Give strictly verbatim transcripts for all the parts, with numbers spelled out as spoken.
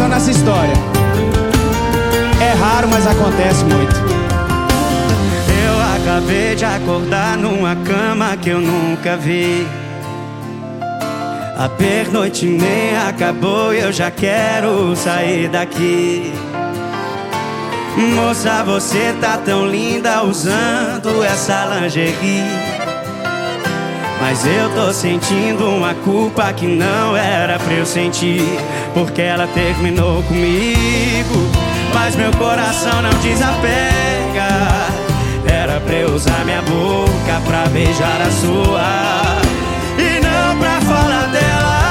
nessa história. É raro, mas acontece muito. Eu acabei de acordar numa cama que eu nunca vi. A pernoite nem acabou e eu já quero sair daqui. Moça, você tá tão linda usando essa lingerie, mas eu tô sentindo uma culpa que não era pra eu sentir, porque ela terminou comigo, mas meu coração não desapega. Era pra eu usar minha boca pra beijar a sua e não pra falar dela.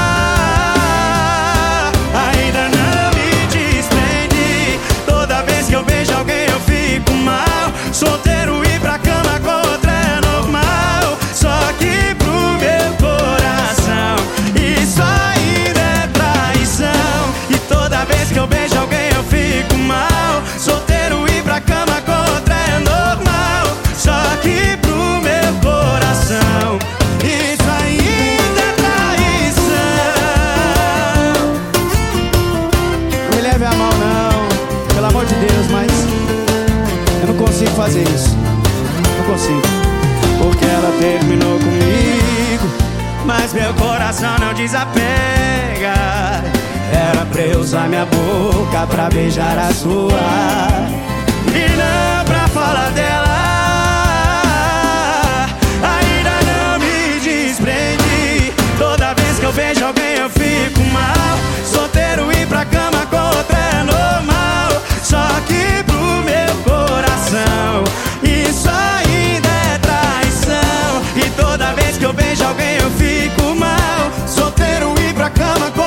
Ainda não me desprendi. Toda vez que eu beijo alguém eu fico mal. Solteiro ir pra cama com outra é normal, só que pro meu coração isso ainda é traição. E toda vez que eu beijo alguém eu fico mal. Solteiro ir pra cama com outra é normal, só que pro meu coração isso ainda é traição. Não me leve a mal não, pelo amor de Deus, mas eu não consigo fazer isso. Não consigo. Porque ela terminou comigo, mas meu coração não desapega. Era pra eu usar minha boca pra beijar a sua e não pra falar dela. Ainda não me desprendi. Toda vez que eu beijo alguém eu fico mal. Solteiro ir pra cama com outra é normal, só que pro meu coração isso ainda é traição. E toda vez que eu beijo alguém eu fico mal. Solteiro ir pra cama com